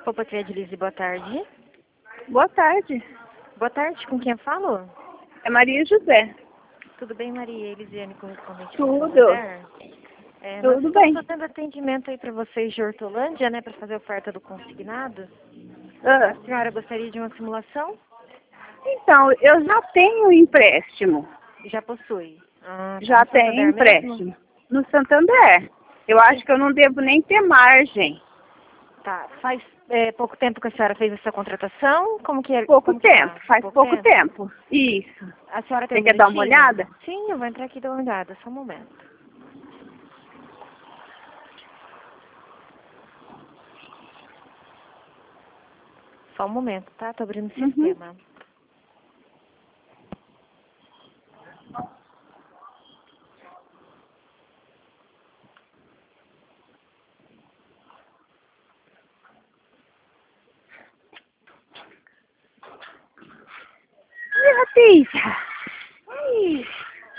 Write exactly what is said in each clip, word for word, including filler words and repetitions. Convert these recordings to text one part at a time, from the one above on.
Opa, Credilize, boa tarde. Boa tarde. Boa tarde, com quem eu falo? É Maria José. Tudo bem, Maria Elisiane, correspondente? Tudo. É, Tudo nós bem. estamos fazendo atendimento aí para vocês de Hortolândia, né, para fazer a oferta do consignado. Ah, A senhora gostaria de uma simulação? então, eu já tenho empréstimo. Já possui. Ah, tá Já no tenho Santander empréstimo. mesmo? No Santander. Eu acho que eu não devo nem ter margem. Tá. Faz é, pouco tempo que a senhora fez essa contratação? Como que é? Pouco como que tempo. tá? Faz pouco, tempo. Isso. A senhora tem Você um quer dar uma minutinho? olhada? Sim, eu vou entrar aqui e dar uma olhada, só um momento. Só um momento, tá? Tô abrindo o Uhum. sistema. Ih, Letícia. Ih.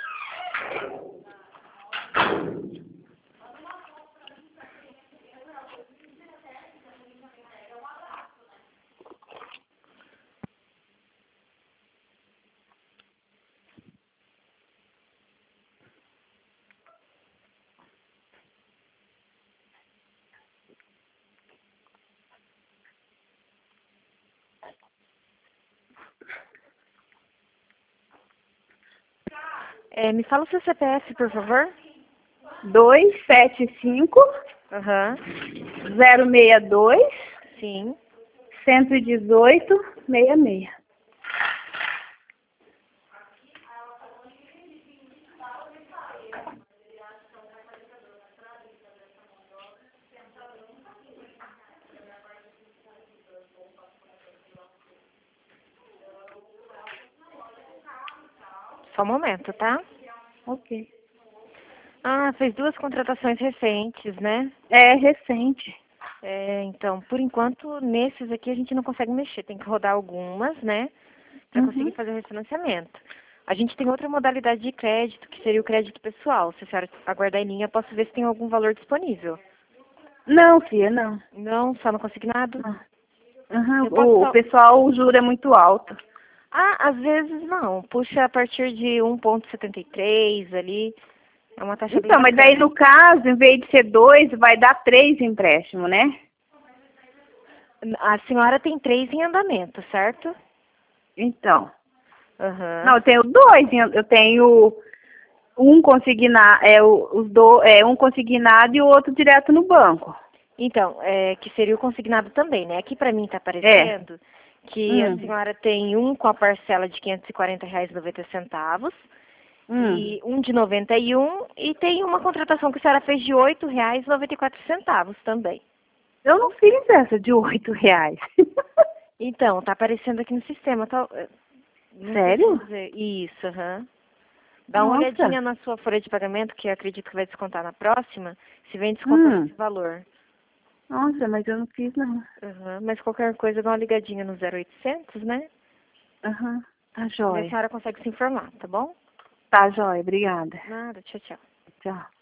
É, me fala o seu C P F, por favor. dois sete cinco Aham. zero seis dois Sim. um um oito seis seis. Só um momento, tá? Ok. Ah, fez duas contratações recentes, né? É recente. É, então, por enquanto, nesses aqui a gente não consegue mexer. Tem que rodar algumas, né? Para conseguir Uhum. fazer o refinanciamento. A gente tem outra modalidade de crédito, que seria o crédito pessoal. Se a senhora aguardar em linha, eu posso ver se tem algum valor disponível. Não, filha, não. Não, só no consignado? Não. Uhum. Eu posso O, o só... pessoal, o juro é muito alto. Ah, às vezes não. Puxa a partir de um vírgula setenta e três ali. É uma taxa bem Então, mas daí bacana. no caso, em vez de ser dois, vai dar três empréstimo, né? A senhora tem três em andamento, certo? Então. Aham. Não, eu tenho dois. em- Eu tenho um consignado, é, o- os do, é um consignado e o outro direto no banco. Então, é, que seria o consignado também, né? Aqui para mim está É. aparecendo que a Hum. senhora tem um com a parcela de quinhentos e quarenta reais e noventa centavos Hum. e um de noventa e um e tem uma contratação que a senhora fez de oito reais e noventa e quatro centavos também. Eu não fiz essa de oito reais. Então, tá aparecendo aqui no sistema, tá? Não sei Sério? dizer. Isso, aham. Dá uma olhadinha Nossa. na sua folha de pagamento, que eu acredito que vai descontar na próxima, se vem descontando Hum. esse valor. Nossa, mas eu não fiz não. Aham. Mas qualquer coisa, dá uma ligadinha no zero oitocentos, né? Aham. Tá Daí a jóia. senhora consegue se informar, tá bom? Tá jóia, obrigada. Nada, tchau, tchau. Tchau.